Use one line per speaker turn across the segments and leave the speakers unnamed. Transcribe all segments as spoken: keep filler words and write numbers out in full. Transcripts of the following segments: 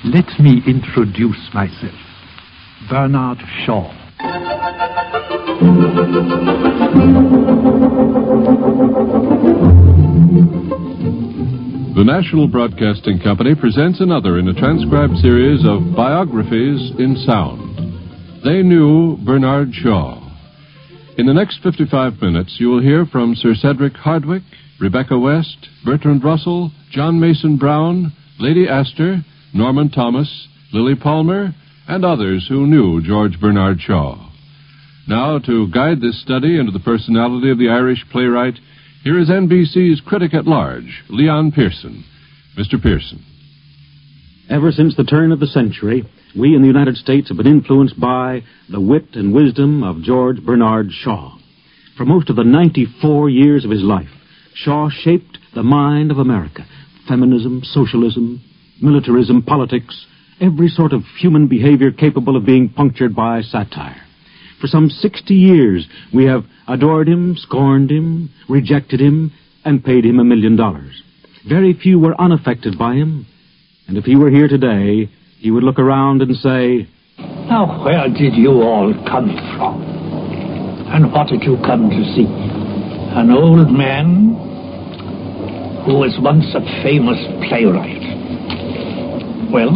Let me introduce myself. Bernard Shaw.
The National Broadcasting Company presents another in a transcribed series of biographies in sound. They knew Bernard Shaw. In the next fifty-five minutes, you will hear from Sir Cedric Hardwicke, Rebecca West, Bertrand Russell, John Mason Brown, Lady Astor, Norman Thomas, Lily Palmer, and others who knew George Bernard Shaw. Now, to guide this study into the personality of the Irish playwright, here is N B C's critic at large, Leon Pearson. Mister Pearson.
Ever since the turn of the century, we in the United States have been influenced by the wit and wisdom of George Bernard Shaw. For most of the ninety-four years of his life, Shaw shaped the mind of America. Feminism, socialism, militarism, politics, every sort of human behavior capable of being punctured by satire. For some sixty years, we have adored him, scorned him, rejected him, and paid him a million dollars. Very few were unaffected by him, and if he were here today, he would look around and say,
"Now, where did you all come from? And what did you come to see? An old man who was once a famous playwright. Well,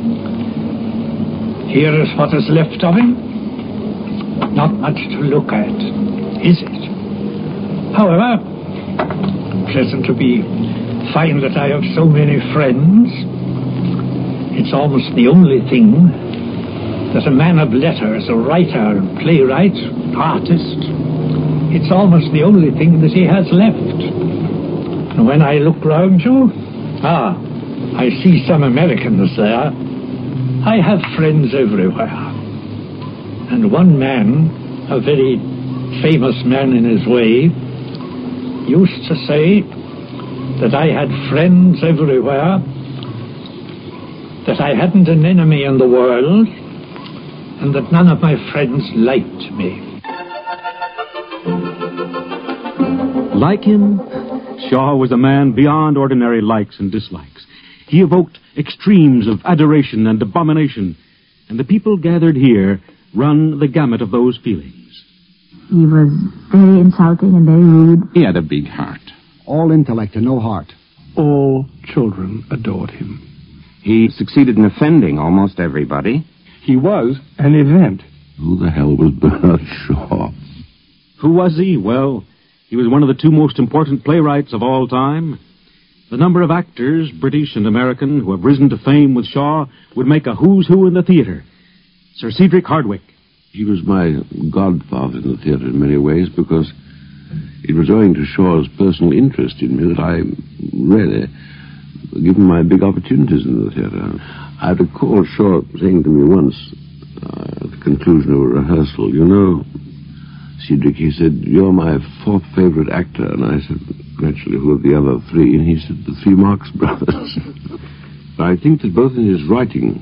here is what is left of him. Not much to look at, is it? However, pleasant to be find that I have so many friends. It's almost the only thing that a man of letters, a writer, playwright, artist, it's almost the only thing that he has left. And when I look round you, ah, I see some Americans there. I have friends everywhere. And one man, a very famous man in his way, used to say that I had friends everywhere, that I hadn't an enemy in the world, and that none of my friends liked me.
Like him, Shaw was a man beyond ordinary likes and dislikes. He evoked extremes of adoration and abomination, and the people gathered here run the gamut of those feelings.
He was very insulting and very rude.
He had a big heart.
All intellect and no heart.
All children adored him.
He succeeded in offending almost everybody.
He was an event.
Who the hell was Bernard Shaw?
Who was he? Well, he was one of the two most important playwrights of all time. The number of actors, British and American, who have risen to fame with Shaw would make a who's who in the theater. Sir Cedric Hardwicke.
He was my godfather in the theatre in many ways, because it was owing to Shaw's personal interest in me that I really given my big opportunities in the theatre. I recall Shaw saying to me once, uh, at the conclusion of a rehearsal, "You know, Cedric," he said, "you're my fourth favorite actor." And I said, "Naturally, who are the other three?" And he said, "The three Marx Brothers." I think that both in his writing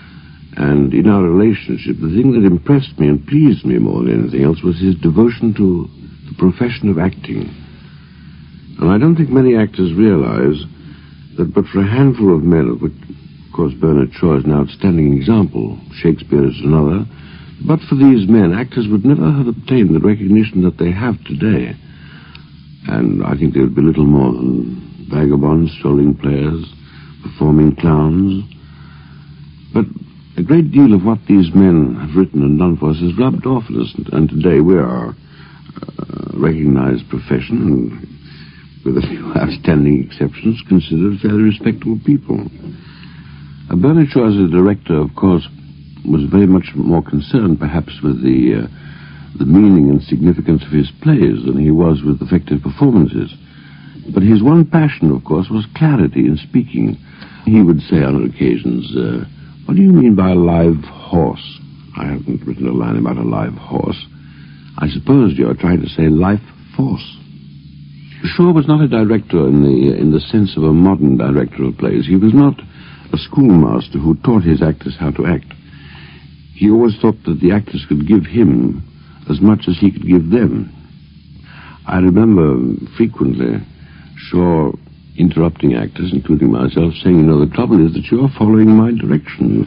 and in our relationship, the thing that impressed me and pleased me more than anything else was his devotion to the profession of acting. And I don't think many actors realize that but for a handful of men, of which, of course, Bernard Shaw is an outstanding example, Shakespeare is another, but for these men, actors would never have obtained the recognition that they have today. And I think they would be little more than vagabonds, strolling players, performing clowns. But a great deal of what these men have written and done for us has rubbed off on us, and today we are a recognized profession, and with a few outstanding exceptions, considered fairly respectable people. Uh, Bernard Shaw, as a director, of course, was very much more concerned, perhaps, with the uh, the meaning and significance of his plays than he was with effective performances. But his one passion, of course, was clarity in speaking. He would say on occasions, uh, "What do you mean by a live horse?" "I haven't written a line about a live horse." "I suppose you're trying to say life force." Shaw was not a director in the in the sense of a modern director of plays. He was not a schoolmaster who taught his actors how to act. He always thought that the actors could give him as much as he could give them. I remember frequently Shaw interrupting actors, including myself, saying, you know, the trouble is that you're following my directions.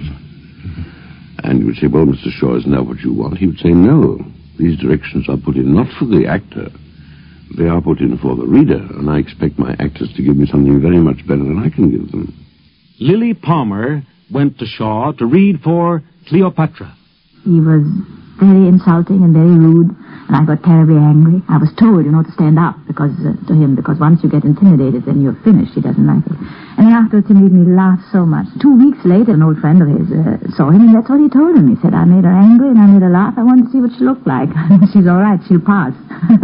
And you would say, well, Mister Shaw, isn't that what you want? He would say, no, these directions are put in not for the actor. They are put in for the reader, and I expect my actors to give me something very much better than I can give them.
Lily Palmer went to Shaw to read for Cleopatra.
He was very insulting and very rude, and I got terribly angry. I was told, you know, to stand up because uh, to him, because once you get intimidated, then you're finished. He doesn't like it. And afterwards, he made me laugh so much. Two weeks later, an old friend of his uh, saw him, and that's what he told him. He said, I made her angry and I made her laugh. I wanted to see what she looked like. She's all right. She'll pass.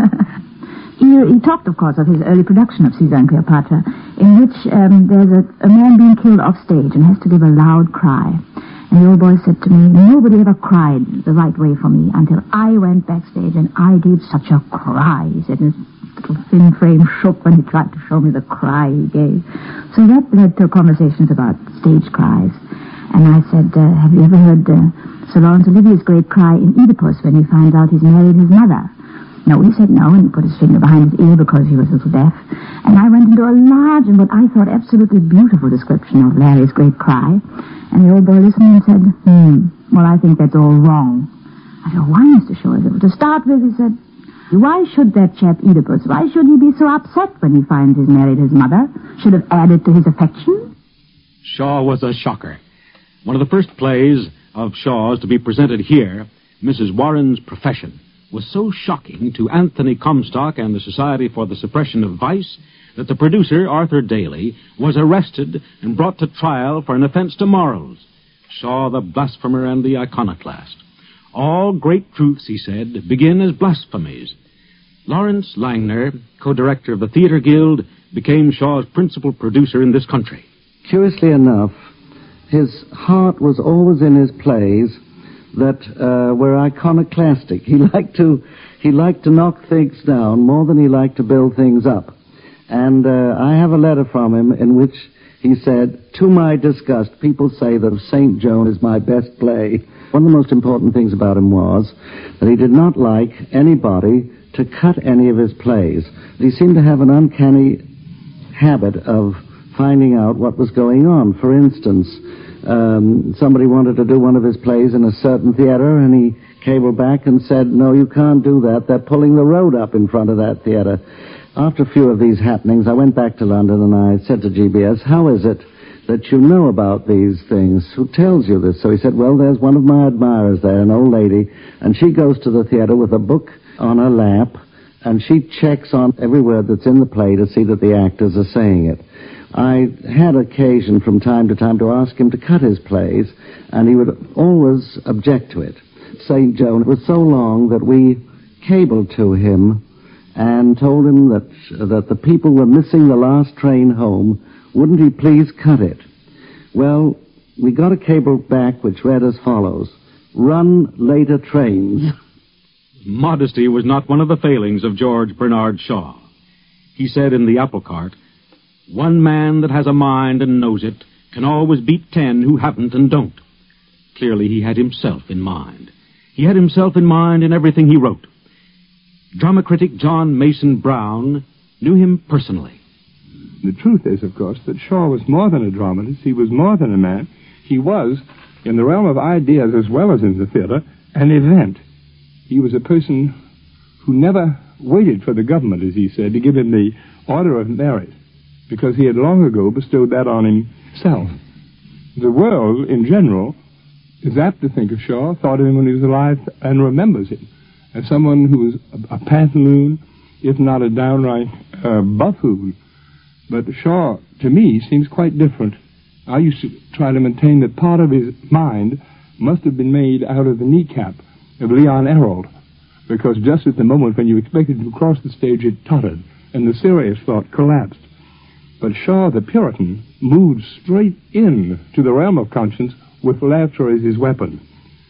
He, he talked, of course, of his early production of Caesar and Cleopatra, in which um, there's a, a man being killed off stage and has to give a loud cry. And the old boy said to me, nobody ever cried the right way for me until I went backstage and I gave such a cry. He said, and his little thin frame shook when he tried to show me the cry he gave. So that led to conversations about stage cries. And I said, uh, have you ever heard uh, Sir Laurence Olivier's great cry in Oedipus when he finds out he's married his mother? No, he said no, and he put his finger behind his ear because he was a little deaf. And I went into a large and what I thought absolutely beautiful description of Larry's great cry. And the old boy listened and said, hmm, well, I think that's all wrong. I said, why, Mister Shaw? To start with, he said, why should that chap Oedipus, why should he be so upset when he finds he's married his mother? Should have added to his affection?
Shaw was a shocker. One of the first plays of Shaw's to be presented here, Missus Warren's Profession, was so shocking to Anthony Comstock and the Society for the Suppression of Vice that the producer, Arthur Daly, was arrested and brought to trial for an offense to morals. Shaw, the blasphemer and the iconoclast. All great truths, he said, begin as blasphemies. Lawrence Langner, co-director of the Theatre Guild, became Shaw's principal producer in this country.
Curiously enough, his heart was always in his plays that uh, were iconoclastic. He liked to he liked to knock things down more than he liked to build things up. And uh, I have a letter from him in which he said, to my disgust, people say that Saint Joan is my best play. One of the most important things about him was that he did not like anybody to cut any of his plays. He seemed to have an uncanny habit of finding out what was going on. For instance, Um, somebody wanted to do one of his plays in a certain theater, and he cabled back and said, no, you can't do that. They're pulling the road up in front of that theater. After a few of these happenings, I went back to London and I said to G B S, how is it that you know about these things? Who tells you this? So he said, well, there's one of my admirers there, an old lady, and she goes to the theater with a book on her lap, and she checks on every word that's in the play to see that the actors are saying it. I had occasion from time to time to ask him to cut his plays, and he would always object to it. Saint Joan was so long that we cabled to him and told him that that the people were missing the last train home. Wouldn't he please cut it? Well, we got a cable back which read as follows: run later trains.
Modesty was not one of the failings of George Bernard Shaw. He said in The Apple Cart, one man that has a mind and knows it can always beat ten who haven't and don't. Clearly, he had himself in mind. He had himself in mind in everything he wrote. Drama critic John Mason Brown knew him personally.
The truth is, of course, that Shaw was more than a dramatist. He was more than a man. He was, in the realm of ideas as well as in the theater, an event. He was a person who never waited for the government, as he said, to give him the Order of Merit, because he had long ago bestowed that on himself. The world, in general, is apt to think of Shaw, thought of him when he was alive, and remembers him as someone who was a, a pantaloon, if not a downright uh, buffoon. But Shaw, to me, seems quite different. I used to try to maintain that part of his mind must have been made out of the kneecap of Leon Errold, because just at the moment when you expected him to cross the stage, it tottered, and the serious thought collapsed. But Shaw, the Puritan, moved straight in to the realm of conscience with laughter as his weapon.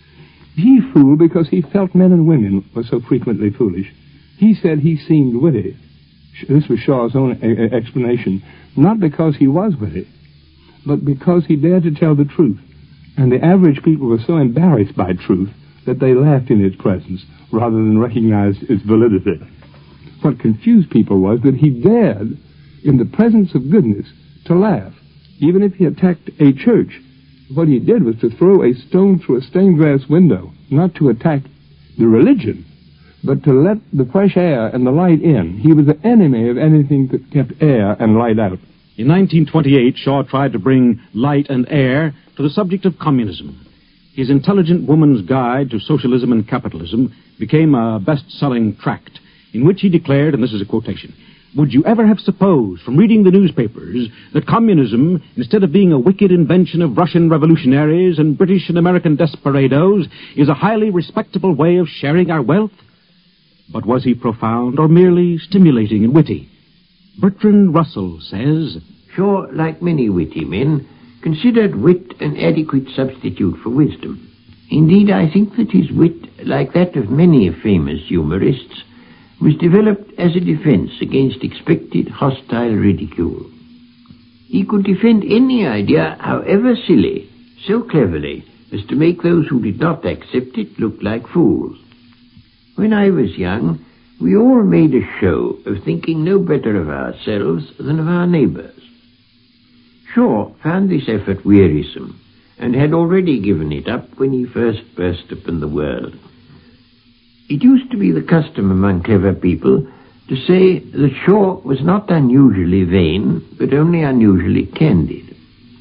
He fooled because he felt men and women were so frequently foolish. He said he seemed witty. This was Shaw's own a- explanation. Not because he was witty, but because he dared to tell the truth. And the average people were so embarrassed by truth that they laughed in its presence rather than recognized its validity. What confused people was that he dared in the presence of goodness, to laugh. Even if he attacked a church, what he did was to throw a stone through a stained glass window, not to attack the religion, but to let the fresh air and the light in. He was the enemy of anything that kept air and light out.
In nineteen twenty-eight, Shaw tried to bring light and air to the subject of communism. His Intelligent Woman's Guide to Socialism and Capitalism became a best-selling tract in which he declared, and this is a quotation, "Would you ever have supposed from reading the newspapers that communism, instead of being a wicked invention of Russian revolutionaries and British and American desperados, is a highly respectable way of sharing our wealth?" But was he profound or merely stimulating and witty? Bertrand Russell says,
Shaw, like many witty men, considered wit an adequate substitute for wisdom. Indeed, I think that his wit, like that of many famous humorists, was developed as a defense against expected hostile ridicule. He could defend any idea, however silly, so cleverly as to make those who did not accept it look like fools. When I was young, we all made a show of thinking no better of ourselves than of our neighbors. Shaw found this effort wearisome, and had already given it up when he first burst upon the world. It used to be the custom among clever people to say that Shaw was not unusually vain, but only unusually candid.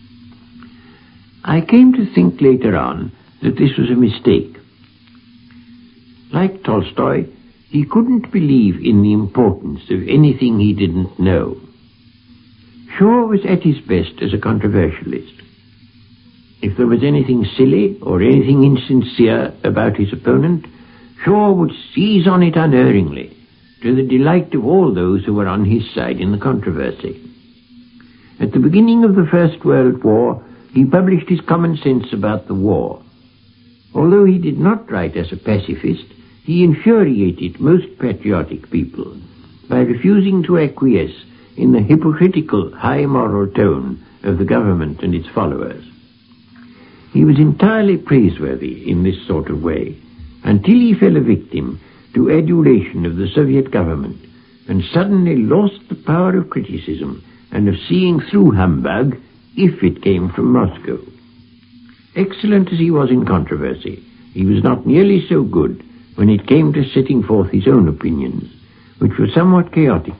I came to think later on that this was a mistake. Like Tolstoy, he couldn't believe in the importance of anything he didn't know. Shaw was at his best as a controversialist. If there was anything silly or anything insincere about his opponent, Shaw would seize on it unerringly, to the delight of all those who were on his side in the controversy. At the beginning of the First World War, he published his Common Sense about the war. Although he did not write as a pacifist, he infuriated most patriotic people by refusing to acquiesce in the hypocritical high moral tone of the government and its followers. He was entirely praiseworthy in this sort of way, until he fell a victim to adulation of the Soviet government and suddenly lost the power of criticism and of seeing through humbug if it came from Moscow. Excellent as he was in controversy, he was not nearly so good when it came to setting forth his own opinions, which were somewhat chaotic.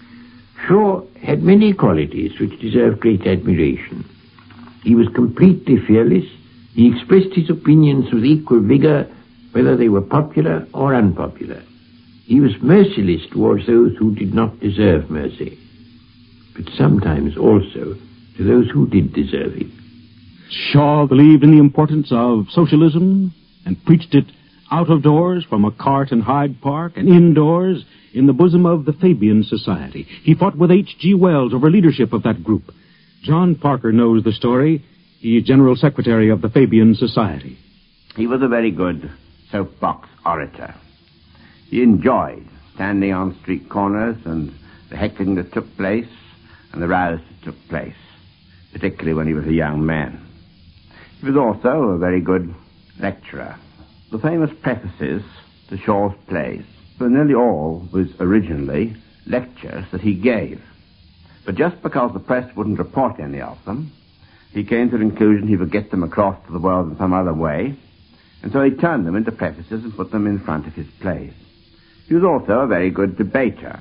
Shaw had many qualities which deserve great admiration. He was completely fearless. He expressed his opinions with equal vigor, whether they were popular or unpopular. He was merciless towards those who did not deserve mercy, but sometimes also to those who did deserve it.
Shaw believed in the importance of socialism and preached it out of doors from a cart in Hyde Park and indoors in the bosom of the Fabian Society. He fought with H G Wells over leadership of that group. John Parker knows the story. He is General Secretary of the Fabian Society.
He was a very good soapbox orator. He enjoyed standing on street corners and the heckling that took place and the rows that took place, particularly when he was a young man. He was also a very good lecturer. The famous prefaces to Shaw's plays were nearly all was originally lectures that he gave. But just because the press wouldn't report any of them, he came to the conclusion he would get them across to the world in some other way, and so he turned them into prefaces and put them in front of his plays. He was also a very good debater.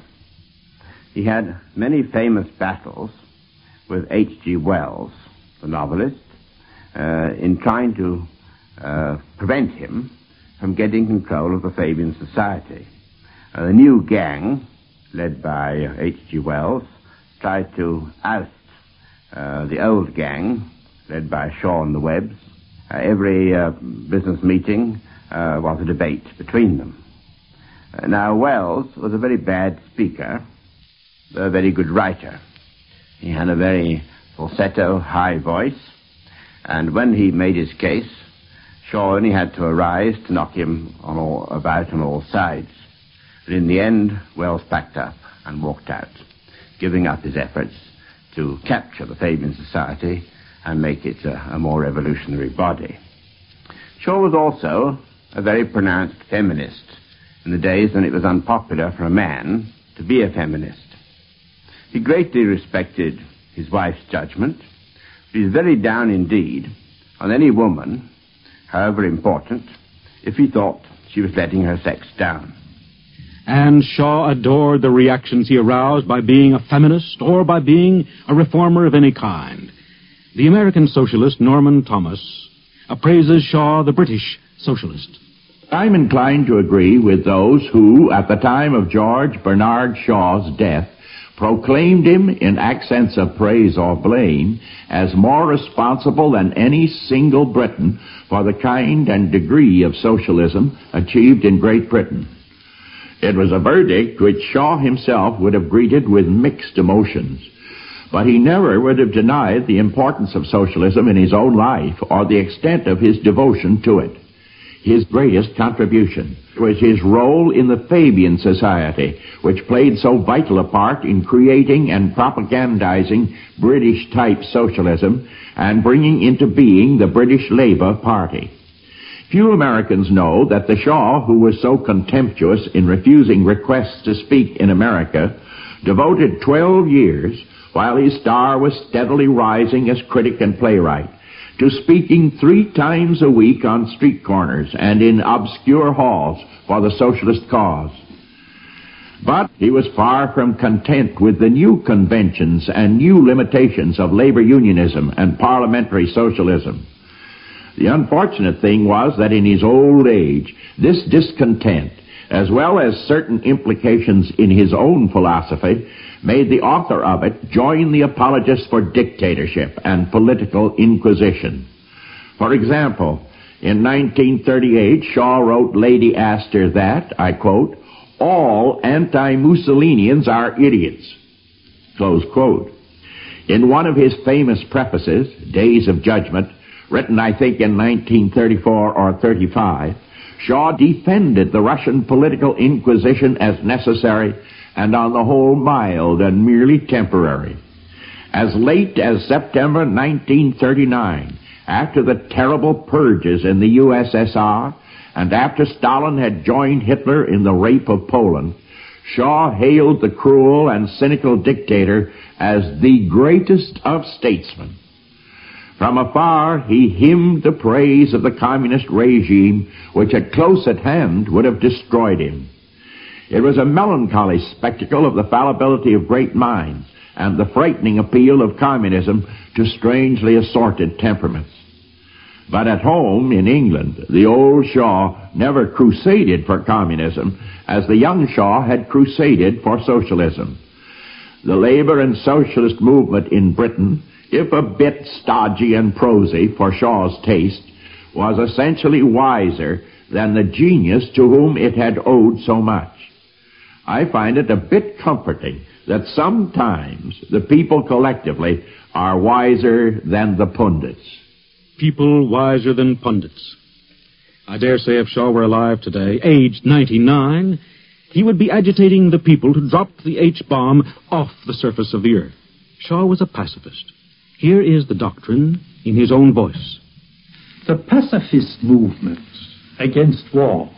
He had many famous battles with H G Wells, the novelist, uh, in trying to uh, prevent him from getting control of the Fabian Society. Uh, the new gang, led by uh, H G Wells, tried to oust uh, the old gang, led by Shaw and the Webbs. Uh, every uh, business meeting uh, was a debate between them. Uh, now, Wells was a very bad speaker, but a very good writer. He had a very falsetto, high voice, and when he made his case, Shaw only had to arise to knock him on all, about on all sides. But in the end, Wells packed up and walked out, giving up his efforts to capture the Fabian Society and make it a, a more revolutionary body. Shaw was also a very pronounced feminist in the days when it was unpopular for a man to be a feminist.
He greatly respected his wife's judgment. He was very down indeed on any woman, however important, if he thought she was letting her sex down.
And Shaw adored the reactions he aroused by being a feminist or by being a reformer of any kind. The American socialist Norman Thomas appraises Shaw the British socialist.
I'm inclined to agree with those who, at the time of George Bernard Shaw's death, proclaimed him in accents of praise or blame as more responsible than any single Briton for the kind and degree of socialism achieved in Great Britain. It was a verdict which Shaw himself would have greeted with mixed emotions, but he never would have denied the importance of socialism in his own life or the extent of his devotion to it. His greatest contribution was his role in the Fabian Society, which played so vital a part in creating and propagandizing British-type socialism and bringing into being the British Labour Party. Few Americans know that the Shaw, who was so contemptuous in refusing requests to speak in America, devoted twelve years, while his star was steadily rising as critic and playwright, to speaking three times a week on street corners and in obscure halls for the socialist cause. But he was far from content with the new conventions and new limitations of labor unionism and parliamentary socialism. The unfortunate thing was that in his old age, this discontent, as well as certain implications in his own philosophy, made the author of it join the apologists for dictatorship and political inquisition. For example, in nineteen thirty-eight, Shaw wrote Lady Astor that, I quote, "all anti-Mussolinians are idiots," close quote. In one of his famous prefaces, Days of Judgment, written I think in nineteen thirty-four or thirty-five, Shaw defended the Russian political inquisition as necessary and on the whole mild and merely temporary. As late as September nineteen thirty-nine, after the terrible purges in the U S S R, and after Stalin had joined Hitler in the rape of Poland, Shaw hailed the cruel and cynical dictator as the greatest of statesmen. From afar, he hymned the praise of the communist regime, which at close at hand would have destroyed him. It was a melancholy spectacle of the fallibility of great minds and the frightening appeal of communism to strangely assorted temperaments. But at home, in England, the old Shaw never crusaded for communism as the young Shaw had crusaded for socialism. The labor and socialist movement in Britain, if a bit stodgy and prosy for Shaw's taste, was essentially wiser than the genius to whom it had owed so much. I find it a bit comforting that sometimes the people collectively are wiser than the pundits.
People wiser than pundits. I dare say if Shaw were alive today, aged ninety-nine, he would be agitating the people to drop the H-bomb off the surface of the earth. Shaw was a pacifist. Here is the doctrine in his own voice.
The pacifist movement against war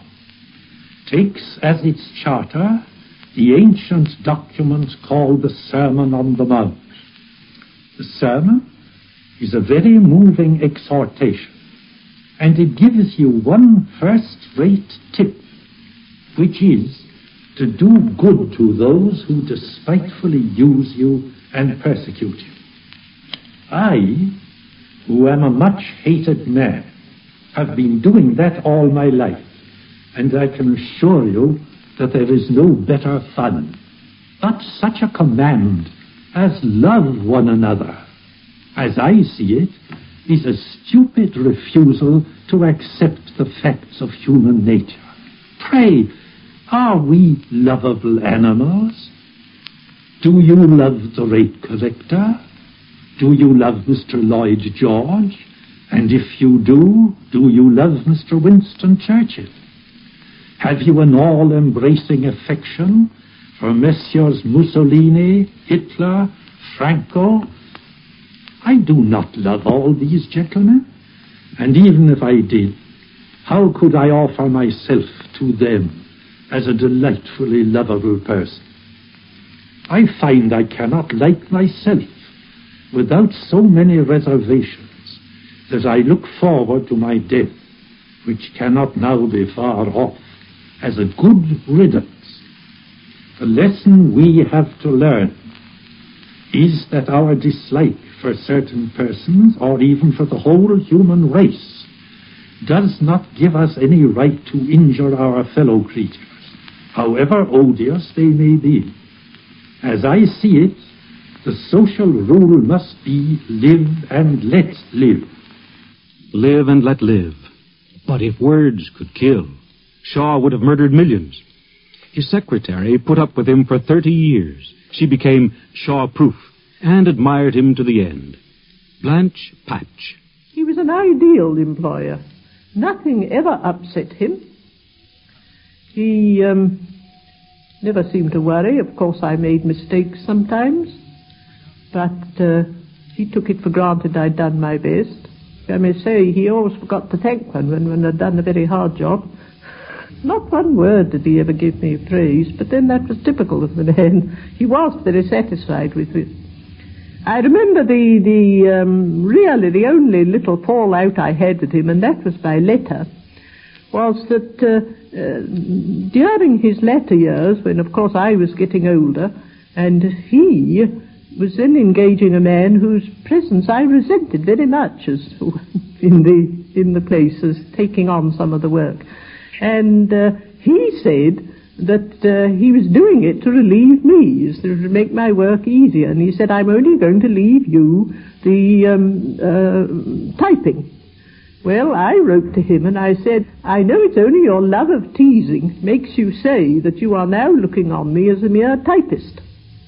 takes as its charter the ancient document called the Sermon on the Mount. The sermon is a very moving exhortation, and it gives you one first-rate tip, which is to do good to those who despitefully use you and persecute you. I, who am a much-hated man, have been doing that all my life, and I can assure you that there is no better fun. But such a command as love one another, as I see it, is a stupid refusal to accept the facts of human nature. Pray, are we lovable animals? Do you love the rate collector? Do you love Mister Lloyd George? And if you do, do you love Mister Winston Churchill? Have you an all-embracing affection for Messieurs Mussolini, Hitler, Franco? I do not love all these gentlemen, and even if I did, how could I offer myself to them as a delightfully lovable person? I find I cannot like myself without so many reservations that I look forward to my death, which cannot now be far off, as a good riddance. The lesson we have to learn is that our dislike for certain persons, or even for the whole human race, does not give us any right to injure our fellow creatures, however odious they may be. As I see it, the social rule must be live and let live.
Live and let live. But if words could kill, Shaw would have murdered millions. His secretary put up with him for thirty years. She became Shaw-proof and admired him to the end. Blanche Patch.
He was an ideal employer. Nothing ever upset him. He um, never seemed to worry. Of course, I made mistakes sometimes, but uh, he took it for granted I'd done my best. I may say he always forgot to thank one when, when I'd done a very hard job. Not one word did he ever give me praise, but then that was typical of the man. He was very satisfied with it. I remember the, the um, really the only little fallout I had with him, and that was by letter, was that uh, uh, during his latter years, when of course I was getting older, and he was then engaging a man whose presence I resented very much as in the in the place as taking on some of the work. And uh, he said that uh, he was doing it to relieve me, to make my work easier. And he said, I'm only going to leave you the um, uh, typing. Well, I wrote to him and I said, I know it's only your love of teasing makes you say that you are now looking on me as a mere typist.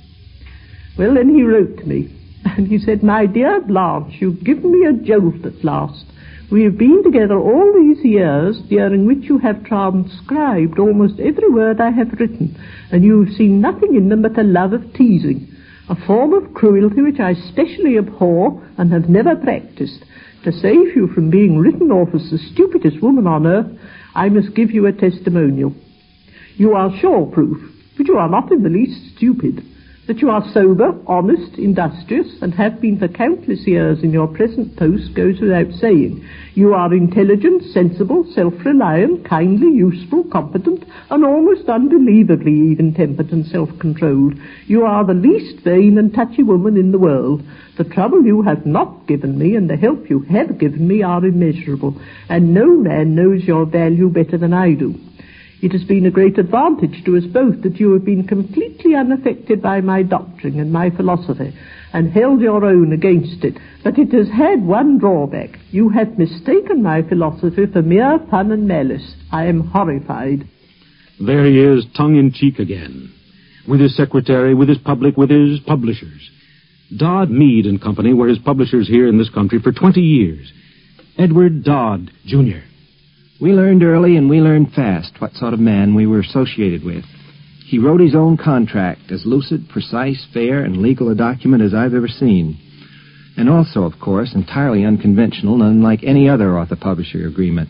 Well, then he wrote to me, and he said, my dear Blanche, you've given me a jolt at last. We have been together all these years, during which you have transcribed almost every word I have written, and you have seen nothing in them but a love of teasing, a form of cruelty which I specially abhor and have never practiced. To save you from being written off as the stupidest woman on earth, I must give you a testimonial. You are Shaw-proof, but you are not in the least stupid. That you are sober, honest, industrious, and have been for countless years in your present post goes without saying. You are intelligent, sensible, self-reliant, kindly, useful, competent, and almost unbelievably even-tempered and self-controlled. You are the least vain and touchy woman in the world. The trouble you have not given me and the help you have given me are immeasurable, and no man knows your value better than I do. It has been a great advantage to us both that you have been completely unaffected by my doctrine and my philosophy, and held your own against it. But it has had one drawback. You have mistaken my philosophy for mere fun and malice. I am horrified.
There he is, tongue-in-cheek again, with his secretary, with his public, with his publishers. Dodd, Mead and Company were his publishers here in this country for twenty years. Edward Dodd, Junior
We learned early and we learned fast what sort of man we were associated with. He wrote his own contract, as lucid, precise, fair, and legal a document as I've ever seen. And also, of course, entirely unconventional and unlike any other author-publisher agreement.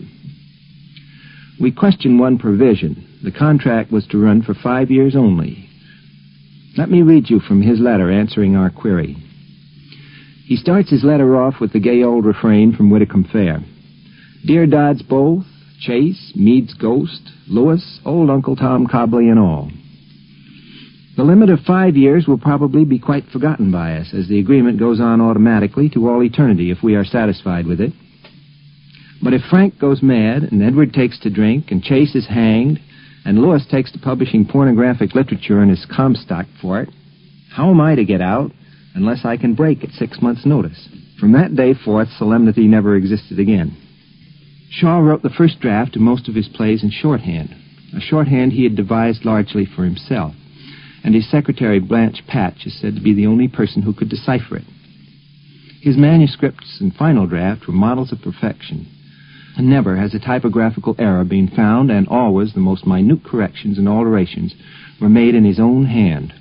We questioned one provision. The contract was to run for five years only. Let me read you from his letter answering our query. He starts his letter off with the gay old refrain from Whitcomb Fair. Dear Dodds both, Chase, Mead's ghost, Lewis, old Uncle Tom Cobley and all. The limit of five years will probably be quite forgotten by us, as the agreement goes on automatically to all eternity if we are satisfied with it. But if Frank goes mad, and Edward takes to drink, and Chase is hanged, and Lewis takes to publishing pornographic literature and is Comstock for it, how am I to get out unless I can break at six months' notice? From that day forth, solemnity never existed again. Shaw wrote the first draft of most of his plays in shorthand, a shorthand he had devised largely for himself, and his secretary Blanche Patch is said to be the only person who could decipher it. His manuscripts and final draft were models of perfection, and never has a typographical error been found, and always the most minute corrections and alterations were made in his own hand.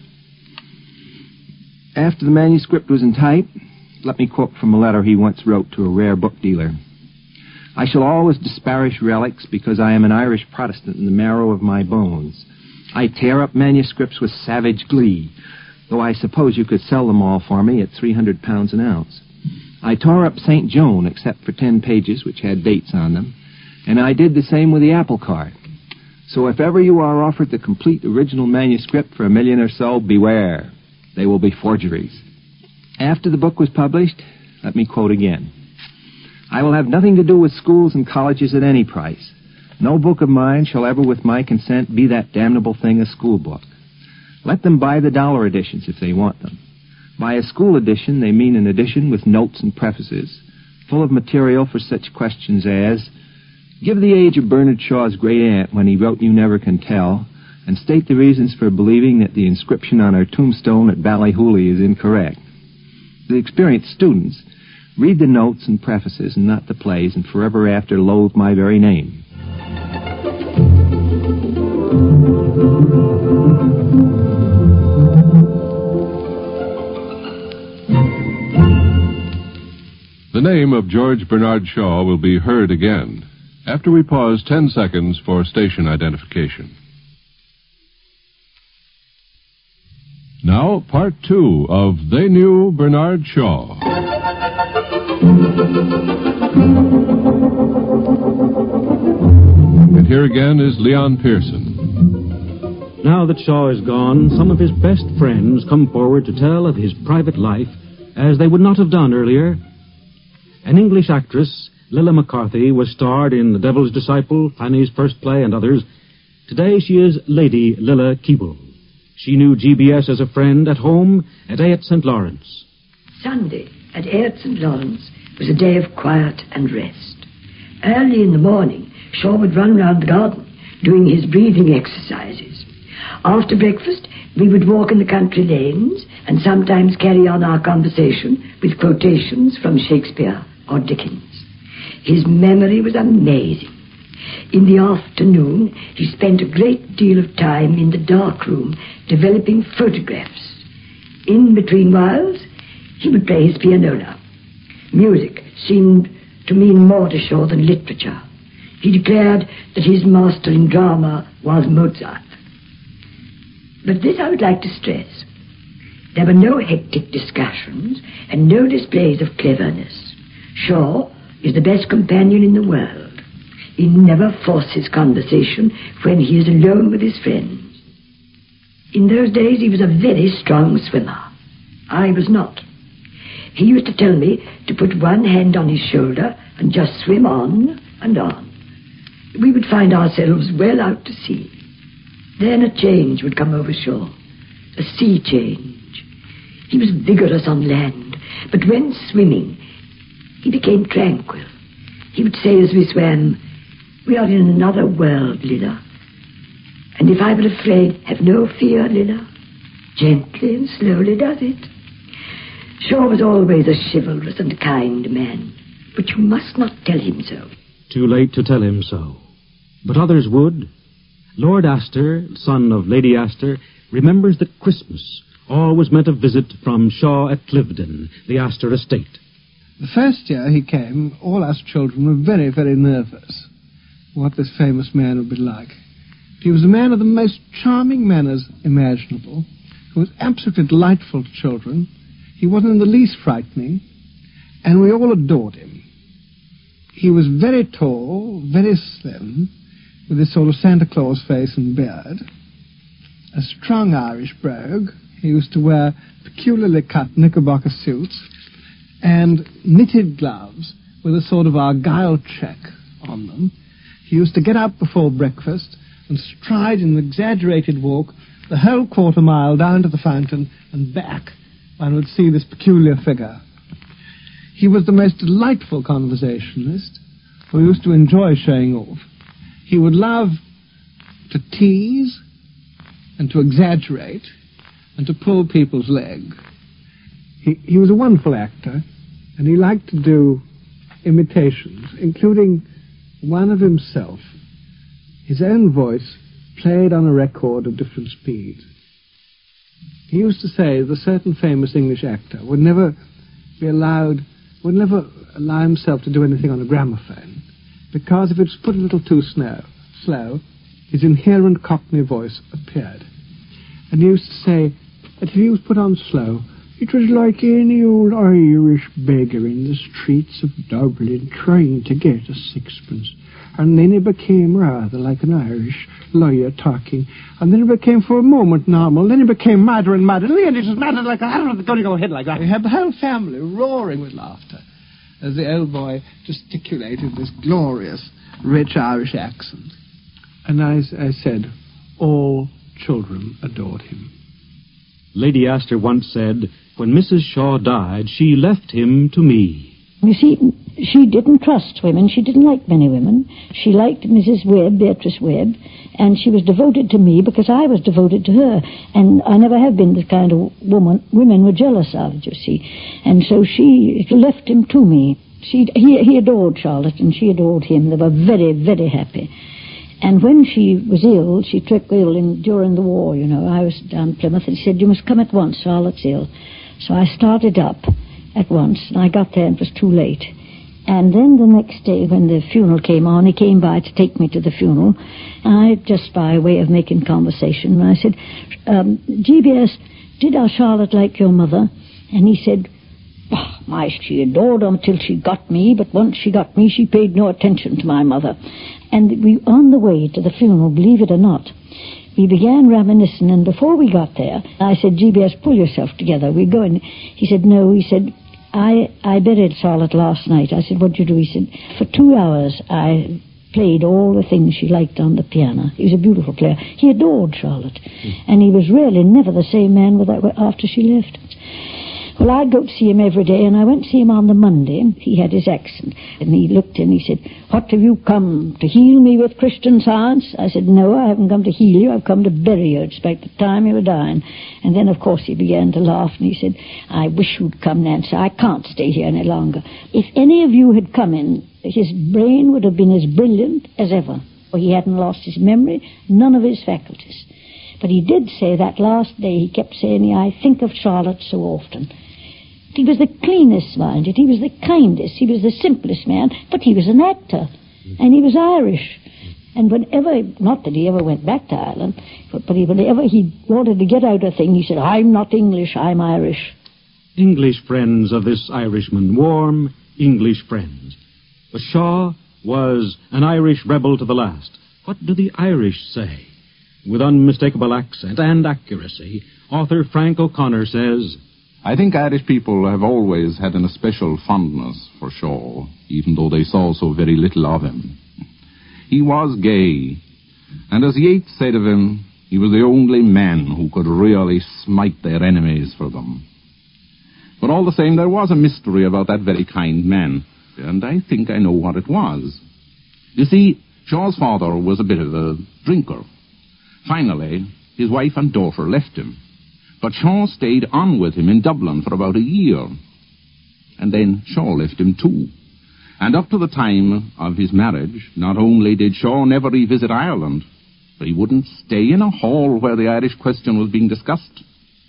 After the manuscript was in type, let me quote from a letter he once wrote to a rare book dealer. I shall always disparage relics because I am an Irish Protestant in the marrow of my bones. I tear up manuscripts with savage glee. though I suppose you could sell them all for me at three hundred pounds an ounce. I tore up Saint Joan, except for ten pages, which had dates on them, and I did the same with the apple cart. So if ever you are offered the complete original manuscript for a million or so, beware. They will be forgeries. After the book was published, let me quote again. I will have nothing to do with schools and colleges at any price. No book of mine shall ever, with my consent, be that damnable thing, a school book. Let them buy the dollar editions if they want them. By a school edition, they mean an edition with notes and prefaces, full of material for such questions as, give the age of Bernard Shaw's great-aunt when he wrote You Never Can Tell, and state the reasons for believing that the inscription on our tombstone at Ballyhooly is incorrect. The experienced students read the notes and prefaces and not the plays, and forever after loathe my very name.
The name of George Bernard Shaw will be heard again after we pause ten seconds for station identification. Now, part two of They Knew Bernard Shaw. And here again is Leon Pearson.
Now that Shaw is gone, some of his best friends come forward to tell of his private life as they would not have done earlier. An English actress, Lilla McCarthy, was starred in The Devil's Disciple, Fanny's First Play, and others. Today she is Lady Lilla Keble. She knew G B S as a friend at home at Ayot Saint Lawrence.
Sunday at Ayot Saint Lawrence was a day of quiet and rest. Early in the morning, Shaw would run round the garden doing his breathing exercises. After breakfast, we would walk in the country lanes and sometimes carry on our conversation with quotations from Shakespeare or Dickens. His memory was amazing. In the afternoon, he spent a great deal of time in the dark room developing photographs. In between whiles, he would play his pianola. Music seemed to mean more to Shaw than literature. He declared that his master in drama was Mozart. But this I would like to stress. There were no hectic discussions and no displays of cleverness. Shaw is the best companion in the world. He never forces conversation when he is alone with his friends. In those days, he was a very strong swimmer. I was not. He used to tell me to put one hand on his shoulder and just swim on and on. We would find ourselves well out to sea. Then a change would come over Shaw, a sea change. He was vigorous on land, but when swimming, he became tranquil. He would say as we swam, we are in another world, Lilla. And if I were afraid, have no fear, Lilla. Gently and slowly does it. Shaw was always a chivalrous and kind man, but you must not tell him so.
Too late to tell him so. But others would. Lord Astor, son of Lady Astor, remembers that Christmas always meant a visit from Shaw at Cliveden, the Astor estate.
The first year he came, all us children were very, very nervous what this famous man would be like. He was a man of the most charming manners imaginable, who was absolutely delightful to children. He wasn't in the least frightening, and we all adored him. He was very tall, very slim, with this sort of Santa Claus face and beard, a strong Irish brogue. He used to wear peculiarly cut knickerbocker suits and knitted gloves with a sort of Argyle check on them. He used to get up before breakfast and stride in an exaggerated walk the whole quarter mile down to the fountain and back. One would see this peculiar figure. He was the most delightful conversationalist who used to enjoy showing off. He would love to tease and to exaggerate and to pull people's leg. He, he was a wonderful actor, and he liked to do imitations, including one of himself, his own voice played on a record of different speeds. He used to say that a certain famous English actor would never be allowed, would never allow himself to do anything on a gramophone, because if it was put a little too slow, slow, his inherent Cockney voice appeared. And he used to say, that if he was put on slow, it was like any old Irish beggar in the streets of Dublin trying to get a sixpence. And then it became rather like an Irish lawyer talking. And then it became for a moment normal. Then it became madder and madder. And then it was madder like that. I don't know, going to go ahead like that. We had the whole family roaring with laughter as the old boy gesticulated this glorious, rich Irish accent. And I, I said, all children adored him.
Lady Astor once said, when Missus Shaw died, she left him to me.
You see, she didn't trust women. She didn't like many women. She liked Missus Webb, Beatrice Webb, and she was devoted to me because I was devoted to her. And I never have been the kind of woman women were jealous of, you see. And so she left him to me. She, he, he adored Charlotte, and she adored him. They were very, very happy. And when she was ill, she took ill in, during the war, you know. I was down Plymouth, and she said, you must come at once, Charlotte's ill. So I started up at once, and I got there and it was too late. And then the next day when the funeral came on, he came by to take me to the funeral. And I, just by way of making conversation, and I said, um, G B S, did our Charlotte like your mother? And he said, oh, my, she adored her till she got me, but once she got me, she paid no attention to my mother. And we, on the way to the funeral, believe it or not, we began reminiscing, and before we got there, I said, G B S, pull yourself together, we're going. He said, no, he said, I, I buried Charlotte last night. I said, what'd you do? He said, for two hours I played all the things she liked on the piano. He was a beautiful player. He adored Charlotte, mm. and he was really never the same man without, after she left. Well, I'd go to see him every day, and I went to see him on the Monday. He had his accent, and he looked in, he said, what, have you come to heal me with Christian Science? I said, no, I haven't come to heal you, I've come to bury you. It's about the time you were dying. And then, of course, he began to laugh, and he said, I wish you'd come, Nancy, I can't stay here any longer. If any of you had come in, his brain would have been as brilliant as ever. He hadn't lost his memory, none of his faculties. But he did say that last day, he kept saying, I think of Charlotte so often. He was the cleanest, mind it. He was the kindest. He was the simplest man. But he was an actor. And he was Irish. And whenever, not that he ever went back to Ireland, but, but he, whenever he wanted to get out a thing, he said, I'm not English, I'm Irish.
English friends of this Irishman, warm English friends. But Shaw was an Irish rebel to the last. What do the Irish say? With unmistakable accent and accuracy, author Frank O'Connor says,
I think Irish people have always had an especial fondness for Shaw, even though they saw so very little of him. He was gay, and as Yeats said of him, he was the only man who could really smite their enemies for them. But all the same, there was a mystery about that very kind man, and I think I know what it was. You see, Shaw's father was a bit of a drinker. Finally, his wife and daughter left him. But Shaw stayed on with him in Dublin for about a year. And then Shaw left him too. And up to the time of his marriage, not only did Shaw never revisit Ireland, but he wouldn't stay in a hall where the Irish question was being discussed.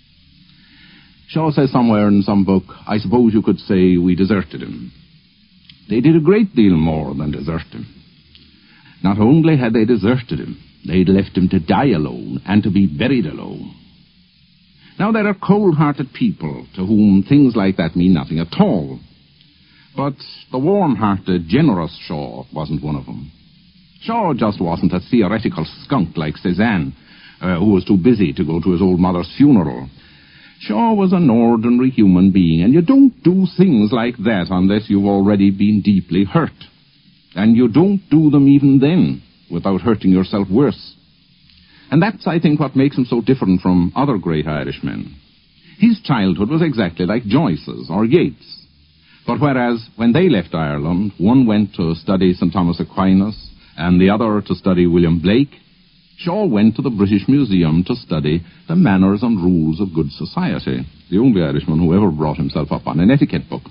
Shaw says somewhere in some book, I suppose you could say we deserted him. They did a great deal more than desert him. Not only had they deserted him, they'd left him to die alone and to be buried alone. Now, there are cold-hearted people to whom things like that mean nothing at all. But the warm-hearted, generous Shaw wasn't one of them. Shaw just wasn't a theoretical skunk like Cézanne, uh, who was too busy to go to his old mother's funeral. Shaw was an ordinary human being, and you don't do things like that unless you've already been deeply hurt. And you don't do them even then without hurting yourself worse. And that's, I think, what makes him so different from other great Irishmen. His childhood was exactly like Joyce's or Yeats. But whereas when they left Ireland, one went to study Saint Thomas Aquinas and the other to study William Blake, Shaw went to the British Museum to study the manners and rules of good society, the only Irishman who ever brought himself up on an etiquette book.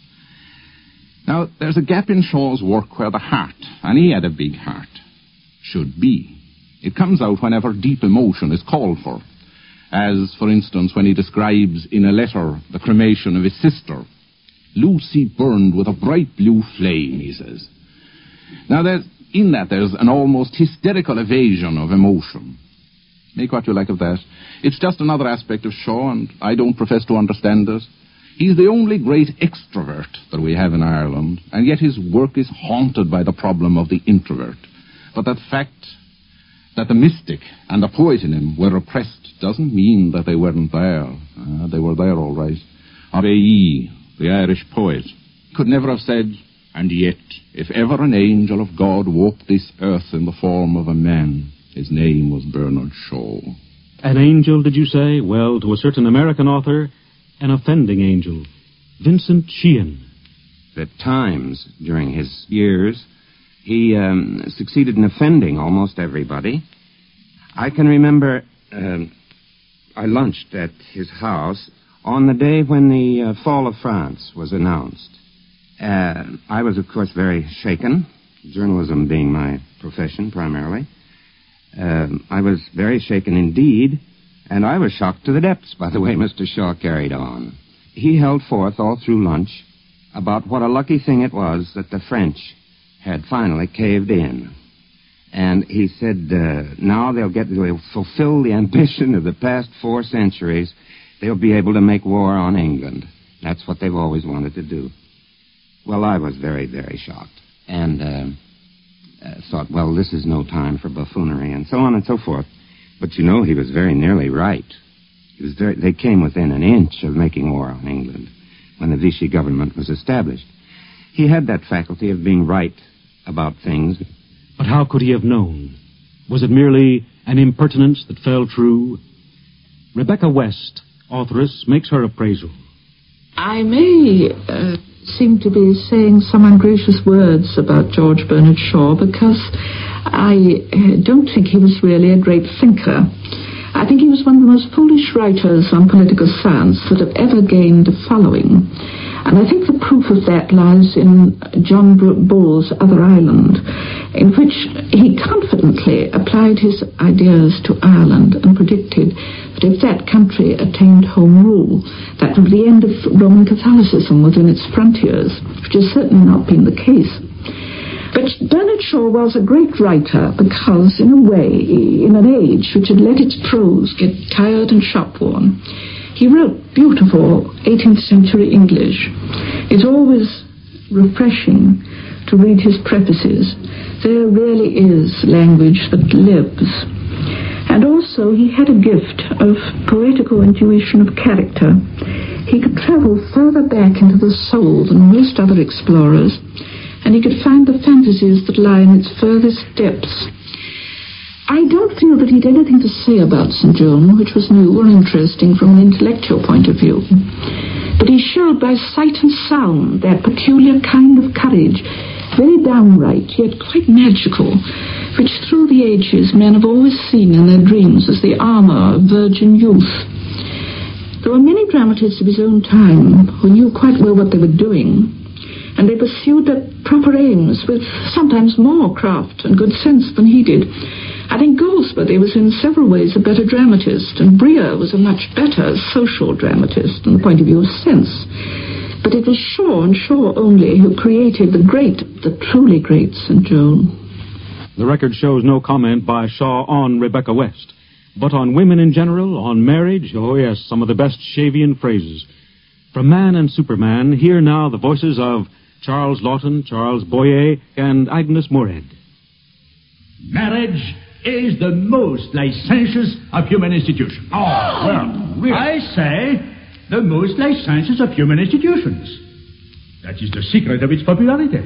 Now, there's a gap in Shaw's work where the heart, and he had a big heart, should be. It comes out whenever deep emotion is called for, as, for instance, when he describes in a letter the cremation of his sister. Lucy burned with a bright blue flame, he says. Now, there's, in that there's an almost hysterical evasion of emotion. Make what you like of that. It's just another aspect of Shaw, and I don't profess to understand it. He's the only great extrovert that we have in Ireland, and yet his work is haunted by the problem of the introvert. But that fact that the mystic and the poet in him were repressed doesn't mean that they weren't there. Uh, they were there, all right. R A E, the Irish poet, could never have said, "And yet, if ever an angel of God walked this earth in the form of a man, his name was Bernard Shaw."
An angel, did you say? Well, to a certain American author, an offending angel. Vincent Sheehan.
At times, during his years, he um, succeeded in offending almost everybody. I can remember uh, I lunched at his house on the day when the uh, fall of France was announced. Uh, I was, of course, very shaken, journalism being my profession primarily. Um, I was very shaken indeed, and I was shocked to the depths by the way Mister Shaw carried on. He held forth all through lunch about what a lucky thing it was that the French had finally caved in. And he said, uh, now they'll get they'll fulfill the ambition of the past four centuries. They'll be able to make war on England. That's what they've always wanted to do. Well, I was very, very shocked. And uh, uh, thought, well, this is no time for buffoonery, and so on and so forth. But, you know, he was very nearly right. He was very, they came within an inch of making war on England when the Vichy government was established. He had that faculty of being right about things.
But how could he have known? Was it merely an impertinence that fell true? Rebecca West, authoress, makes her appraisal.
I may uh, seem to be saying some ungracious words about George Bernard Shaw because I uh, don't think he was really a great thinker. I think he was one of the most foolish writers on political science that have ever gained a following. And I think the proof of that lies in John Bull's Other Island, in which he confidently applied his ideas to Ireland and predicted that if that country attained home rule, that would be the end of Roman Catholicism within its frontiers, which has certainly not been the case. But Bernard Shaw was a great writer because, in a way, in an age which had let its prose get tired and shop-worn, he wrote beautiful eighteenth century English. It's always refreshing to read his prefaces. There really is language that lives. And also he had a gift of poetical intuition of character. He could travel further back into the soul than most other explorers, and he could find the fantasies that lie in its furthest depths. I don't feel that he'd anything to say about Saint John which was new or interesting from an intellectual point of view. But he showed by sight and sound that peculiar kind of courage, very downright, yet quite magical, which through the ages men have always seen in their dreams as the armor of virgin youth. There were many dramatists of his own time who knew quite well what they were doing, and they pursued their proper aims with sometimes more craft and good sense than he did. I think Goldsworthy was in several ways a better dramatist, and Breer was a much better social dramatist from the point of view of sense. But it was Shaw and Shaw only who created the great, the truly great Saint John.
The record shows no comment by Shaw on Rebecca West, but on women in general, on marriage, oh yes, some of the best Shavian phrases. From Man and Superman, hear now the voices of Charles Lawton, Charles Boyer, and Agnes Moorehead.
Marriage is the most licentious of human institutions. Oh, well, really? I say the most licentious of human institutions. That is the secret of its popularity.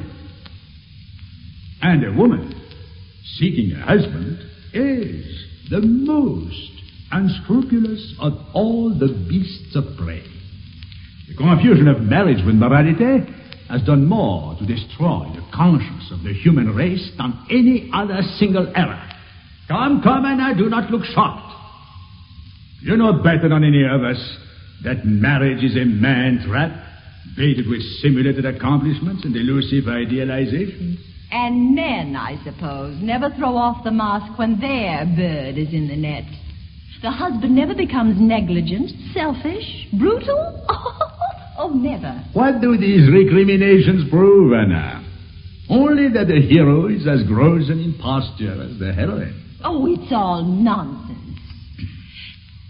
And a woman seeking a husband is the most unscrupulous of all the beasts of prey. The confusion of marriage with morality has done more to destroy the conscience of the human race than any other single error. Come, come, and I do not look shocked. You know better than any of us that marriage is a man-trap, baited with simulated accomplishments and elusive idealizations.
And men, I suppose, never throw off the mask when their bird is in the net. The husband never becomes negligent, selfish, brutal. Oh, never.
What do these recriminations prove, Anna? Only that the hero is as gross an impostor as the heroine.
Oh, it's all nonsense.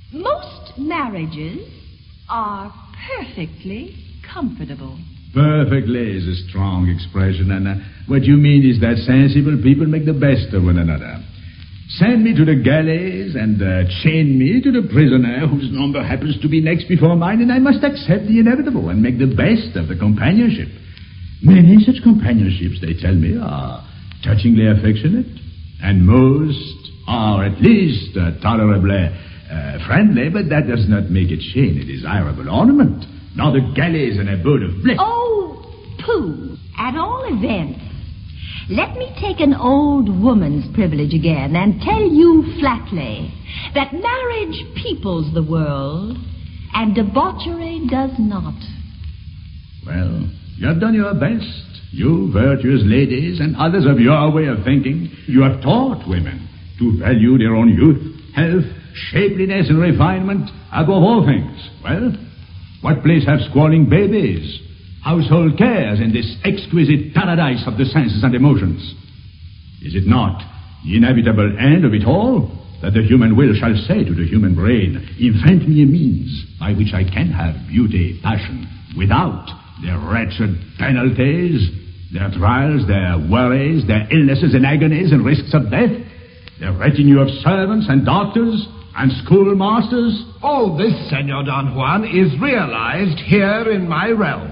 Most marriages are perfectly comfortable.
Perfectly is a strong expression, and uh, what you mean is that sensible people make the best of one another. Send me to the galleys and uh, chain me to the prisoner whose number happens to be next before mine, and I must accept the inevitable and make the best of the companionship. Many such companionships, they tell me, are touchingly affectionate, and most are at least uh, tolerably uh, friendly, but that does not make a chain a desirable ornament. Nor the galleys an abode of bliss.
Oh, pooh. At all events, let me take an old woman's privilege again and tell you flatly that marriage peoples the world and debauchery does not.
Well, you have done your best. You virtuous ladies and others of your way of thinking, you have taught women to value their own youth, health, shapeliness, and refinement above all things. Well, what place have squalling babies, household cares in this exquisite paradise of the senses and emotions? Is it not the inevitable end of it all that the human will shall say to the human brain, invent me a means by which I can have beauty, passion, without their wretched penalties, their trials, their worries, their illnesses and agonies and risks of death, their retinue of servants and doctors and schoolmasters?
All this, Senor Don Juan, is realized here in my realm.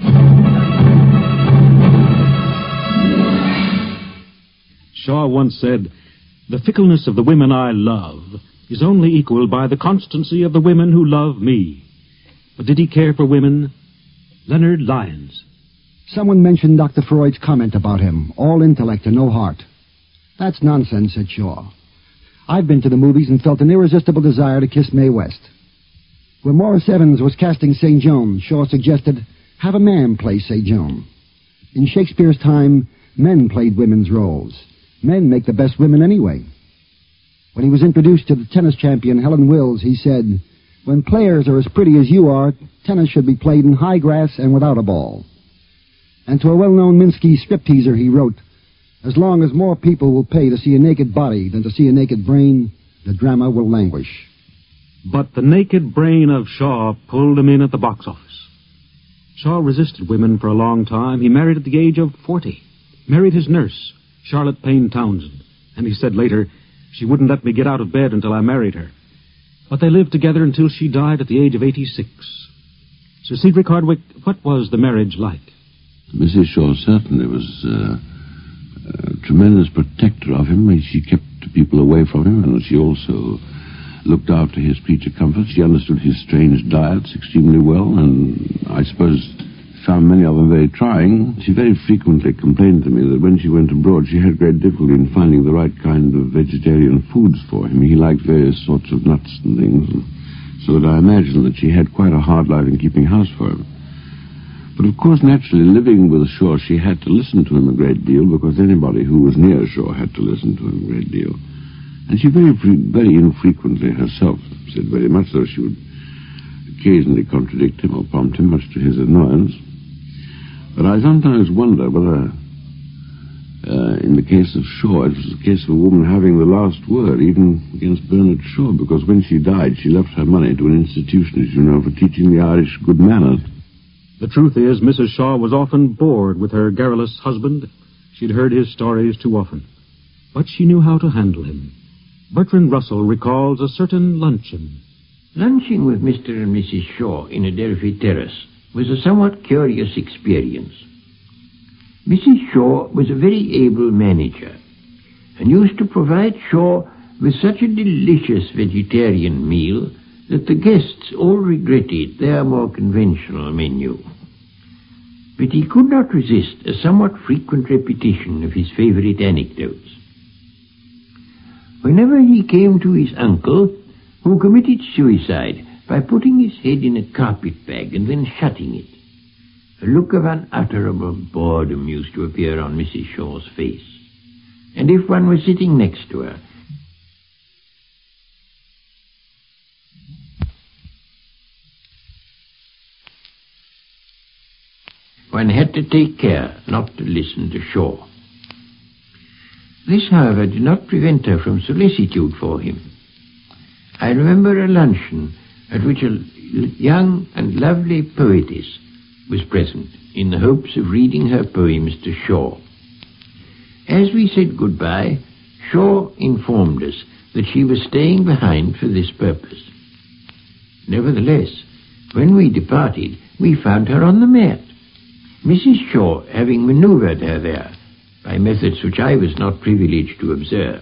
Shaw once said, "The fickleness of the women I love is only equaled by the constancy of the women who love me." But did he care for women? Leonard Lyons.
Someone mentioned Doctor Freud's comment about him, all intellect and no heart. That's nonsense, said Shaw. I've been to the movies and felt an irresistible desire to kiss Mae West. When Morris Evans was casting Saint Joan, Shaw suggested, have a man play Saint Joan. In Shakespeare's time, men played women's roles. Men make the best women anyway. When he was introduced to the tennis champion Helen Wills, he said, when players are as pretty as you are, tennis should be played in high grass and without a ball. And to a well-known Minsky stripteaser, he wrote, as long as more people will pay to see a naked body than to see a naked brain, the drama will languish.
But the naked brain of Shaw pulled him in at the box office. Shaw resisted women for a long time. He married at the age of forty. Married his nurse, Charlotte Payne Townsend. And he said later, she wouldn't let me get out of bed until I married her. But they lived together until she died at the age of eighty-six. Sir Cedric Hardwicke, what was the marriage like?
Missus Shaw certainly was uh, a tremendous protector of him. She kept people away from him, and she also looked after his creature comforts. She understood his strange diets extremely well, and I suppose found many of them very trying. She very frequently complained to me that when she went abroad, she had great difficulty in finding the right kind of vegetarian foods for him. He liked various sorts of nuts and things, and so that I imagine that she had quite a hard life in keeping house for him. But of course, naturally, living with Shaw, she had to listen to him a great deal, because anybody who was near Shaw had to listen to him a great deal. And she very, very infrequently herself said very much, though she would occasionally contradict him or prompt him, much to his annoyance. But I sometimes wonder whether, uh, in the case of Shaw, it was the case of a woman having the last word, even against Bernard Shaw, because when she died, she left her money to an institution, as you know, for teaching the Irish good manners.
The truth is, Missus Shaw was often bored with her garrulous husband. She'd heard his stories too often. But she knew how to handle him. Bertrand Russell recalls a certain luncheon.
Lunching with Mister and Missus Shaw in Adelphi Terrace was a somewhat curious experience. Missus Shaw was a very able manager and used to provide Shaw with such a delicious vegetarian meal that the guests all regretted their more conventional menu. But he could not resist a somewhat frequent repetition of his favorite anecdotes. Whenever he came to his uncle, who committed suicide by putting his head in a carpet bag and then shutting it, a look of unutterable boredom used to appear on Missus Shaw's face. And if one was sitting next to her, one had to take care not to listen to Shaw. This, however, did not prevent her from solicitude for him. I remember a luncheon at which a young and lovely poetess was present in the hopes of reading her poems to Shaw. As we said goodbye, Shaw informed us that she was staying behind for this purpose. Nevertheless, when we departed, we found her on the mat, Missus Shaw having manoeuvred her there by methods which I was not privileged to observe.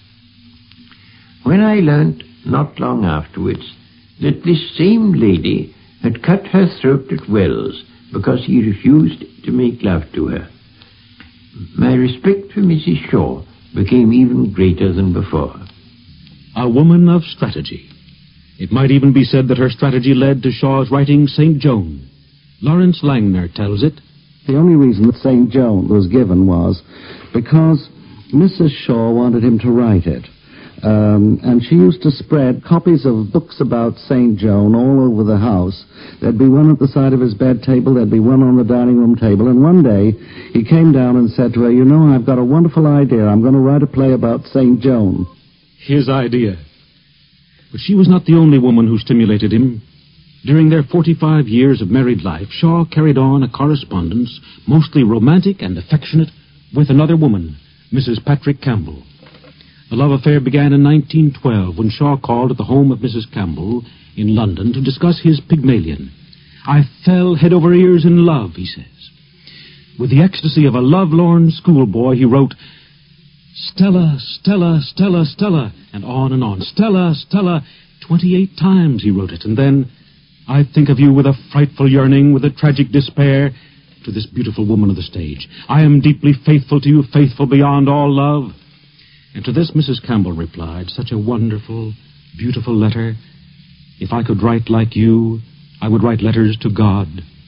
When I learnt, not long afterwards, that this same lady had cut her throat at Wells because he refused to make love to her, my respect for Missus Shaw became even greater than before.
A woman of strategy. It might even be said that her strategy led to Shaw's writing Saint Joan. Lawrence Langner tells it.
The only reason that Saint Joan was given was because Missus Shaw wanted him to write it. Um, and she used to spread copies of books about Saint Joan all over the house. There'd be one at the side of his bed table, there'd be one on the dining room table, and one day he came down and said to her, "You know, I've got a wonderful idea. I'm going to write a play about Saint Joan."
His idea. But she was not the only woman who stimulated him. During their forty-five years of married life, Shaw carried on a correspondence, mostly romantic and affectionate, with another woman, Missus Patrick Campbell. The love affair began in nineteen twelve when Shaw called at the home of Missus Campbell in London to discuss his Pygmalion. "I fell head over ears in love," he says. With the ecstasy of a lovelorn schoolboy, he wrote, "Stella, Stella, Stella, Stella," and on and on. "Stella, Stella," twenty-eight times he wrote it, and then, "I think of you with a frightful yearning, with a tragic despair," to this beautiful woman of the stage. "I am deeply faithful to you, faithful beyond all love." And to this Missus Campbell replied, "Such a wonderful, beautiful letter. If I could write like you, I would write letters to God."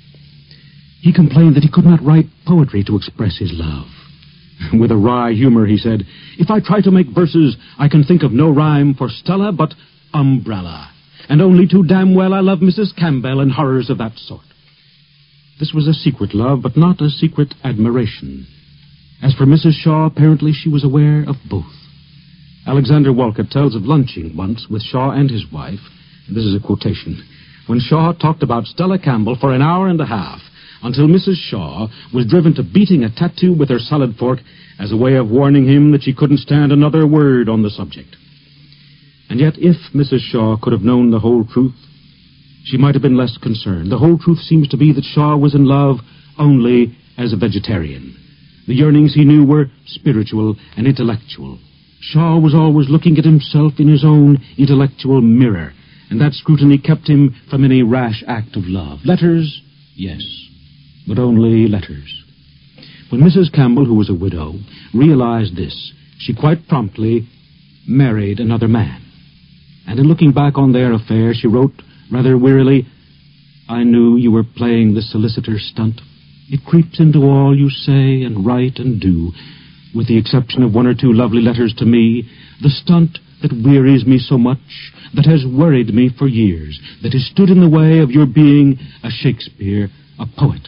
He complained that he could not write poetry to express his love. With a wry humor, he said, "If I try to make verses, I can think of no rhyme for Stella but umbrella. And only too damn well I love Missus Campbell and horrors of that sort." This was a secret love, but not a secret admiration. As for Missus Shaw, apparently she was aware of both. Alexander Walcott tells of lunching once with Shaw and his wife, and this is a quotation, when Shaw talked about Stella Campbell for an hour and a half, until Missus Shaw was driven to beating a tattoo with her salad fork as a way of warning him that she couldn't stand another word on the subject. And yet, if Missus Shaw could have known the whole truth, she might have been less concerned. The whole truth seems to be that Shaw was in love only as a vegetarian. The yearnings he knew were spiritual and intellectual. Shaw was always looking at himself in his own intellectual mirror, and that scrutiny kept him from any rash act of love. Letters, yes, but only letters. When Missus Campbell, who was a widow, realized this, she quite promptly married another man. And in looking back on their affair, she wrote rather wearily, "I knew you were playing the solicitor stunt. It creeps into all you say and write and do, with the exception of one or two lovely letters to me, the stunt that wearies me so much, that has worried me for years, that has stood in the way of your being a Shakespeare, a poet."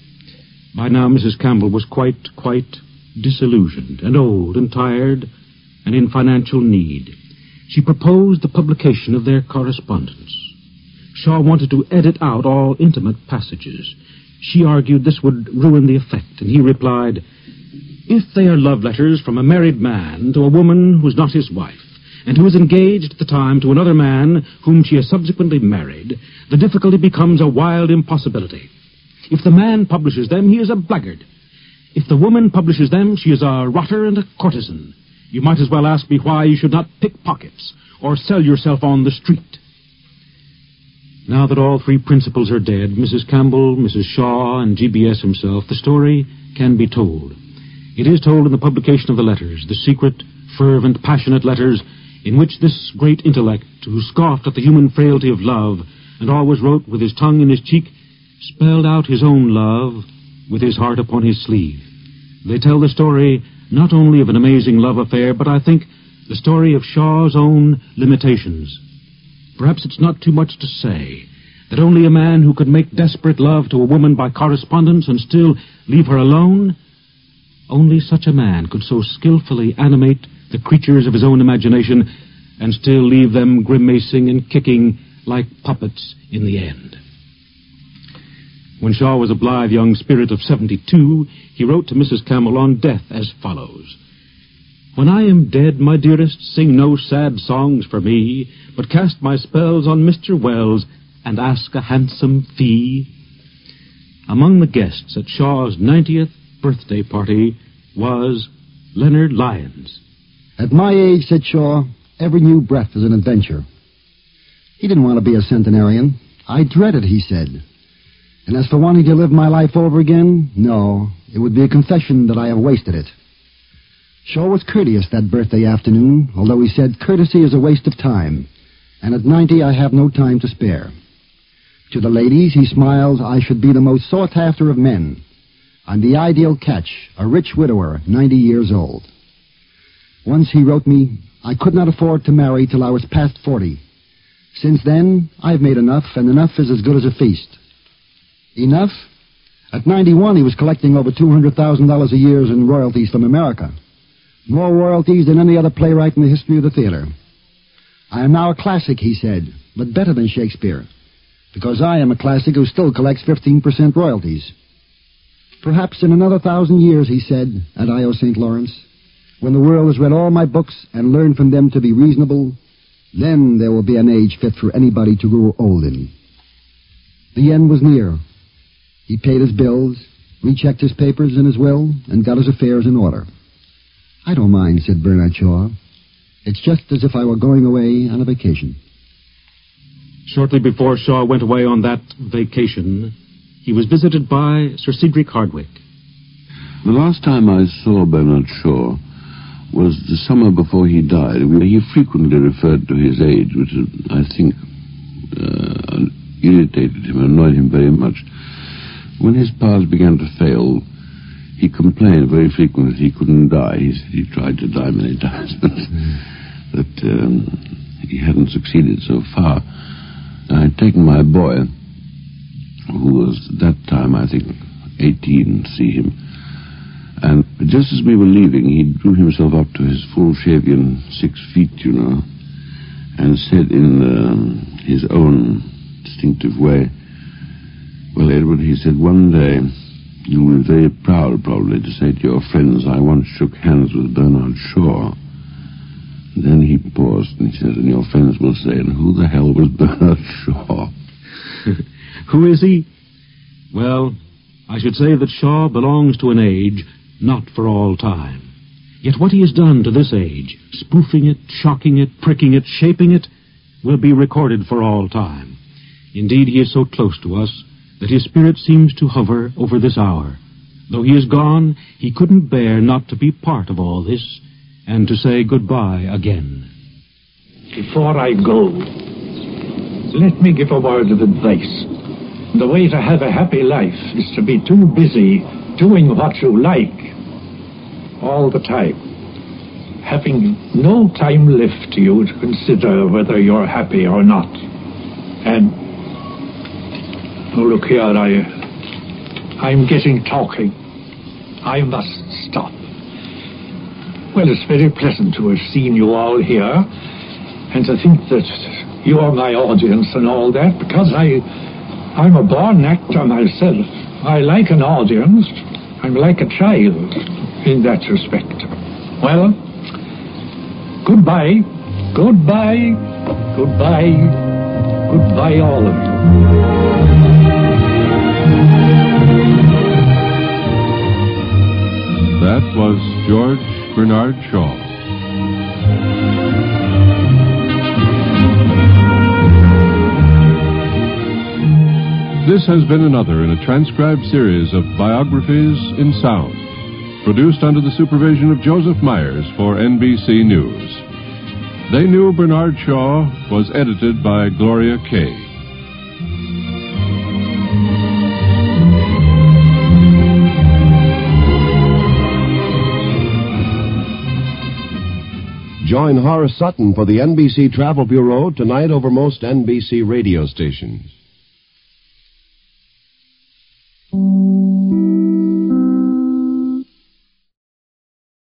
By now Missus Campbell was quite, quite disillusioned and old and tired and in financial need. She proposed the publication of their correspondence. Shaw wanted to edit out all intimate passages. She argued this would ruin the effect, and he replied, "If they are love letters from a married man to a woman who is not his wife, and who is engaged at the time to another man whom she has subsequently married, the difficulty becomes a wild impossibility. If the man publishes them, he is a blackguard. If the woman publishes them, she is a rotter and a courtesan. You might as well ask me why you should not pick pockets or sell yourself on the street." Now that all three principals are dead, Missus Campbell, Missus Shaw, and G B S himself, the story can be told. It is told in the publication of the letters, the secret, fervent, passionate letters in which this great intellect, who scoffed at the human frailty of love and always wrote with his tongue in his cheek, spelled out his own love with his heart upon his sleeve. They tell the story not only of an amazing love affair, but I think the story of Shaw's own limitations. Perhaps it's not too much to say that only a man who could make desperate love to a woman by correspondence and still leave her alone, only such a man could so skillfully animate the creatures of his own imagination and still leave them grimacing and kicking like puppets in the end. When Shaw was a blithe young spirit of seventy-two, he wrote to Missus Campbell on death as follows. When I am dead, my dearest, sing no sad songs for me, but cast my spells on Mister Wells and ask a handsome fee. Among the guests at Shaw's ninetieth birthday party was Leonard Lyons.
At my age, said Shaw, every new breath is an adventure. He didn't want to be a centenarian. I dread it, he said. And as for wanting to live my life over again, no, it would be a confession that I have wasted it. Shaw was courteous that birthday afternoon, although he said courtesy is a waste of time, and at ninety I have no time to spare. To the ladies, he smiled, I should be the most sought after of men. I'm the ideal catch, a rich widower, ninety years old. Once he wrote me, I could not afford to marry till I was past forty. Since then, I've made enough, and enough is as good as a feast. Enough? At ninety-one, he was collecting over two hundred thousand dollars a year in royalties from America. More royalties than any other playwright in the history of the theater. I am now a classic, he said, but better than Shakespeare, because I am a classic who still collects fifteen percent royalties. Perhaps in another thousand years, he said, at I O Saint Lawrence, when the world has read all my books and learned from them to be reasonable, then there will be an age fit for anybody to grow old in. The end was near. He paid his bills, rechecked his papers and his will, and got his affairs in order. I don't mind, said Bernard Shaw. It's just as if I were going away on a vacation.
Shortly before Shaw went away on that vacation, he was visited by Sir Cedric Hardwicke.
The last time I saw Bernard Shaw was the summer before he died. He frequently referred to his age, which I think uh, irritated him, annoyed him very much. When his powers began to fail, he complained very frequently that he couldn't die. He said he tried to die many times, but that um, he hadn't succeeded so far. I had taken my boy, who was at that time, I think, eighteen, to see him. And just as we were leaving, he drew himself up to his full shavian six feet, you know, and said in uh, his own distinctive way, well, Edward, he said, one day you will be very proud, probably, to say to your friends, I once shook hands with Bernard Shaw. And then he paused and he said, and your friends will say, and who the hell was Bernard Shaw?
Who is he? Well, I should say that Shaw belongs to an age not for all time. Yet what he has done to this age, spoofing it, shocking it, pricking it, shaping it, will be recorded for all time. Indeed, he is so close to us that his spirit seems to hover over this hour. Though he is gone, he couldn't bear not to be part of all this and to say goodbye again.
Before I go, let me give a word of advice. The way to have a happy life is to be too busy doing what you like all the time, having no time left to you to consider whether you're happy or not. And, oh, look here, I, I'm getting talking. I must stop. Well, it's very pleasant to have seen you all here, and to think that you are my audience and all that, because I, I'm a born actor myself. I like an audience. I'm like a child in that respect. Well, goodbye, goodbye, goodbye, goodbye, all of you.
That was George Bernard Shaw. This has been another in a transcribed series of biographies in sound, produced under the supervision of Joseph Myers for N B C News. They Knew Bernard Shaw was edited by Gloria Kay.
Join Horace Sutton for the N B C Travel Bureau tonight over most N B C radio stations.